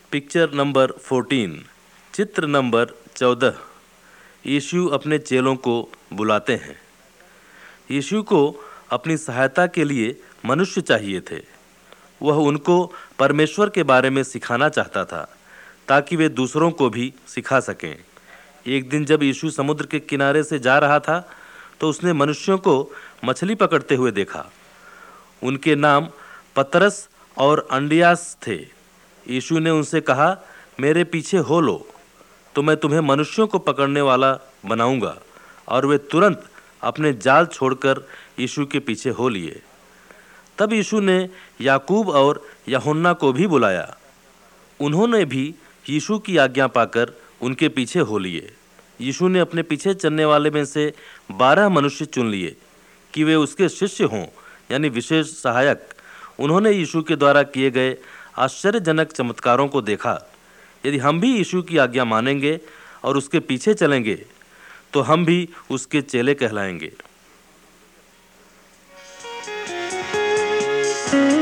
Picture number 14, चित्र number 14। यीशु अपने चेलों को बुलाते हैं। यीशु को अपनी सहायता के लिए मनुष्य चाहिए थे। वह उनको परमेश्वर के बारे में सिखाना चाहता था ताकि वे दूसरों को भी सिखा सकें। एक दिन जब यीशु समुद्र के किनारे से जा रहा था तो उसने मनुष्यों को मछली पकड़ते हुए देखा। उनके नाम पतरस और अंडियास थे। यीशु ने उनसे कहा, मेरे पीछे हो लो तो मैं तुम्हें मनुष्यों को पकड़ने वाला बनाऊंगा। और वे तुरंत अपने जाल छोड़कर यीशु के पीछे हो लिए। तब यीशु ने याकूब और यूहन्ना को भी बुलाया। उन्होंने भी यीशु की आज्ञा पाकर उनके पीछे हो लिए। यीशु ने अपने पीछे चलने वाले में से 12 मनुष्य चुन लिए कि वे उसके शिष्य हों, यानी विशेष सहायक। उन्होंने यीशु के द्वारा किए गए आश्चर्यजनक चमत्कारों को देखा। यदि हम भी यीशु की आज्ञा मानेंगे और उसके पीछे चलेंगे तो हम भी उसके चेले कहलाएंगे।